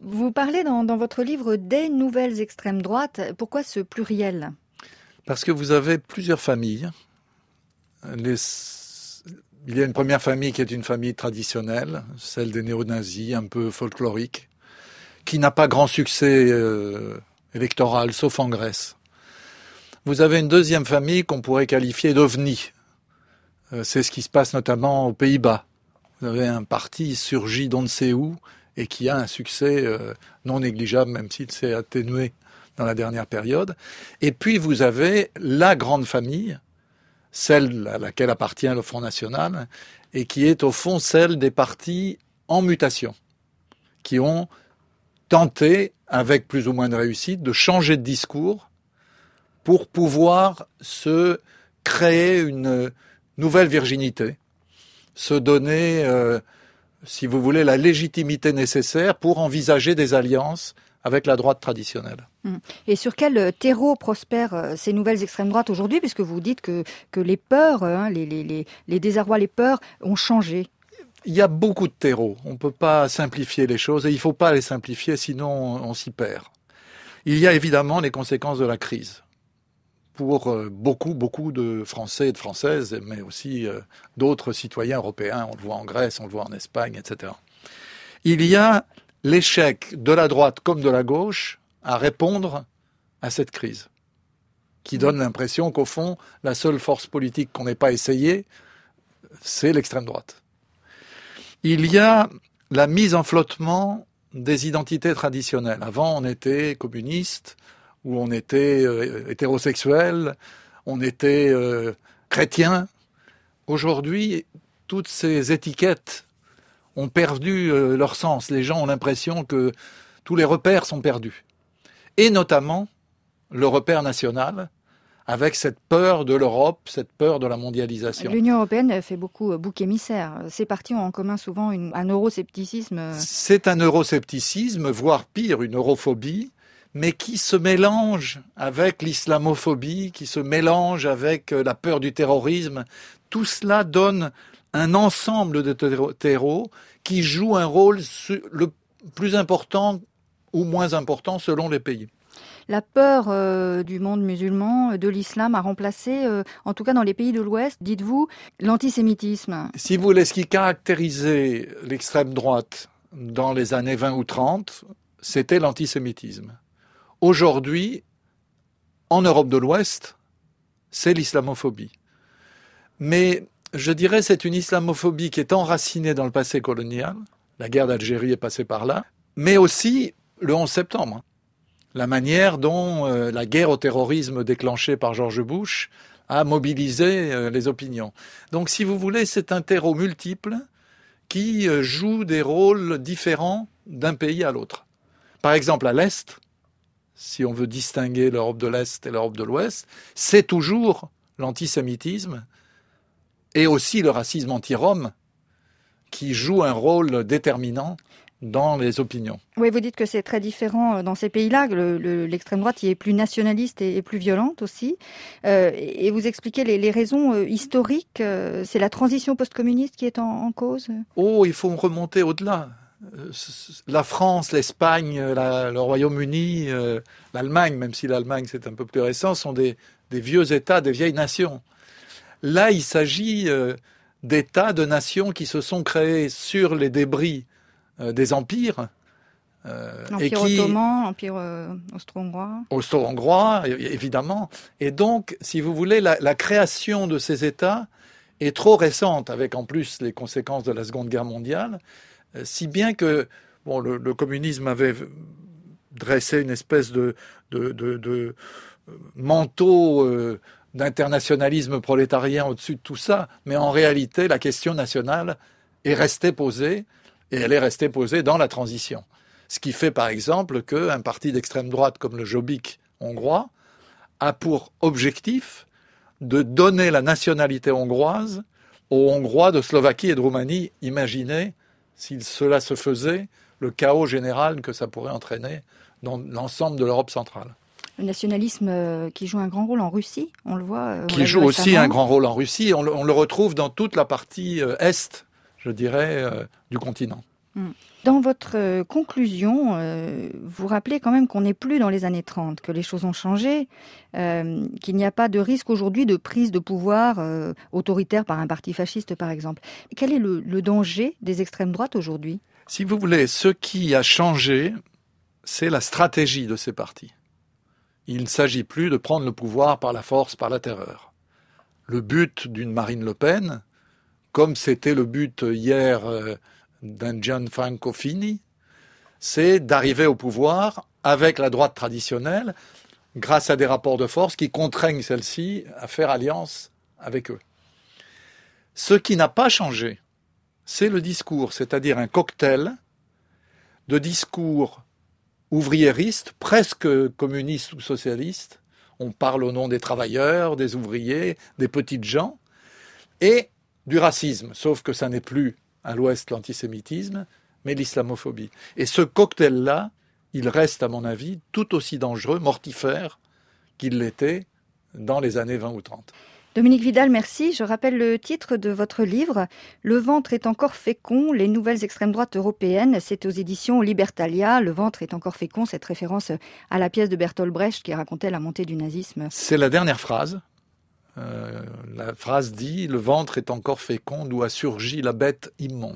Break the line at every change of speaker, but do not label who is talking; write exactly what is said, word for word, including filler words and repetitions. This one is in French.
Vous parlez dans, dans votre livre des nouvelles extrêmes droites. Pourquoi ce pluriel ?
Parce que vous avez plusieurs familles. Les... Il y a une première famille qui est une famille traditionnelle, celle des néo-nazis, un peu folklorique, qui n'a pas grand succès euh, électoral, sauf en Grèce. Vous avez une deuxième famille qu'on pourrait qualifier d'ovni. Euh, c'est ce qui se passe notamment aux Pays-Bas. Vous avez un parti surgi d'on ne sait où et qui a un succès euh, non négligeable, même s'il s'est atténué dans la dernière période. Et puis vous avez la grande famille, celle à laquelle appartient le Front National, et qui est au fond celle des partis en mutation, qui ont tenté, avec plus ou moins de réussite, de changer de discours pour pouvoir se créer une nouvelle virginité, se donner, euh, si vous voulez, la légitimité nécessaire pour envisager des alliances avec la droite traditionnelle.
Et sur quel terreau prospèrent ces nouvelles extrêmes droites aujourd'hui, puisque vous dites que, que les peurs, hein, les, les, les, les désarrois, les peurs ont changé?
Il y a beaucoup de terreaux. On ne peut pas simplifier les choses et il ne faut pas les simplifier, sinon on, on s'y perd. Il y a évidemment les conséquences de la crise pour beaucoup, beaucoup de Français et de Françaises, mais aussi d'autres citoyens européens. On le voit en Grèce, on le voit en Espagne, et cetera. Il y a l'échec de la droite comme de la gauche à répondre à cette crise, qui donne l'impression qu'au fond, la seule force politique qu'on n'ait pas essayée, c'est l'extrême droite. Il y a la mise en flottement des identités traditionnelles. Avant, on était communiste, ou on était euh, hétérosexuel, on était euh, chrétien. Aujourd'hui, toutes ces étiquettes ont perdu euh, leur sens. Les gens ont l'impression que tous les repères sont perdus. Et notamment le repère national, avec cette peur de l'Europe, cette peur de la mondialisation.
L'Union européenne fait beaucoup bouc émissaire. Ces partis ont en commun souvent une, un euroscepticisme.
C'est un euroscepticisme, voire pire, une europhobie, mais qui se mélange avec l'islamophobie, qui se mélange avec la peur du terrorisme. Tout cela donne un ensemble de terreaux qui jouent un rôle le plus important ou moins important selon les pays.
La peur euh, du monde musulman, de l'islam, a remplacé, euh, en tout cas dans les pays de l'Ouest, dites-vous, l'antisémitisme.
Si vous voulez, ce qui caractérisait l'extrême droite dans les années vingt ou trente, c'était l'antisémitisme. Aujourd'hui, en Europe de l'Ouest, c'est l'islamophobie. Mais je dirais que c'est une islamophobie qui est enracinée dans le passé colonial. La guerre d'Algérie est passée par là. Mais aussi le onze septembre. La manière dont euh, la guerre au terrorisme déclenchée par George Bush a mobilisé euh, les opinions. Donc, si vous voulez, c'est un terreau multiple qui euh, joue des rôles différents d'un pays à l'autre. Par exemple, à l'Est, si on veut distinguer l'Europe de l'Est et l'Europe de l'Ouest, c'est toujours l'antisémitisme et aussi le racisme anti-rom qui joue un rôle déterminant dans les opinions.
Oui, vous dites que c'est très différent dans ces pays-là, que le, le, l'extrême droite y est plus nationaliste et, et plus violente aussi. Euh, et vous expliquez les, les raisons euh, historiques. Euh, c'est la transition post-communiste qui est en, en cause?
Oh, il faut remonter au-delà. La France, l'Espagne, la, le Royaume-Uni, euh, l'Allemagne, même si l'Allemagne c'est un peu plus récent, sont des, des vieux États, des vieilles nations. Là, il s'agit euh, d'États, de nations qui se sont créés sur les débris euh, des empires.
Euh, l'Empire et qui, ottoman, l'Empire euh, austro-hongrois.
Austro-hongrois, évidemment. Et donc, si vous voulez, la, la création de ces États est trop récente, avec en plus les conséquences de la Seconde Guerre mondiale, euh, si bien que bon, le, le communisme avait dressé une espèce de, de, de, de manteau euh, d'internationalisme prolétarien au-dessus de tout ça, mais en réalité, la question nationale est restée posée, et elle est restée posée dans la transition. Ce qui fait par exemple qu'un parti d'extrême droite comme le Jobbik hongrois a pour objectif de donner la nationalité hongroise aux Hongrois de Slovaquie et de Roumanie. Imaginez, si cela se faisait, le chaos général que ça pourrait entraîner dans l'ensemble de l'Europe centrale.
Le nationalisme qui joue un grand rôle en Russie, on le voit. On
qui joue aussi récemment. Un grand rôle en Russie, on le, on le retrouve dans toute la partie est, je dirais, euh, du continent.
Dans votre conclusion, euh, vous rappelez quand même qu'on n'est plus dans les années trente, que les choses ont changé, euh, qu'il n'y a pas de risque aujourd'hui de prise de pouvoir euh, autoritaire par un parti fasciste, par exemple. Quel est le, le danger des extrêmes droites aujourd'hui ?
Si vous voulez, ce qui a changé, c'est la stratégie de ces partis. Il ne s'agit plus de prendre le pouvoir par la force, par la terreur. Le but d'une Marine Le Pen, comme c'était le but hier euh, d'un Gianfranco Fini, c'est d'arriver au pouvoir avec la droite traditionnelle, grâce à des rapports de force qui contraignent celle-ci à faire alliance avec eux. Ce qui n'a pas changé, c'est le discours, c'est-à-dire un cocktail de discours ouvriéristes, presque communistes ou socialistes. On parle au nom des travailleurs, des ouvriers, des petites gens, et du racisme, sauf que ça n'est plus à l'ouest l'antisémitisme, mais l'islamophobie. Et ce cocktail-là, il reste, à mon avis, tout aussi dangereux, mortifère, qu'il l'était dans les années vingt ou trente.
Dominique Vidal, merci. Je rappelle le titre de votre livre « Le ventre est encore fécond, les nouvelles extrêmes droites européennes ». C'est aux éditions Libertalia. Le ventre est encore fécond, cette référence à la pièce de Bertolt Brecht qui racontait la montée du nazisme.
C'est la dernière phrase. Euh, la phrase dit « Le ventre est encore fécond, d'où a surgi la bête immonde ».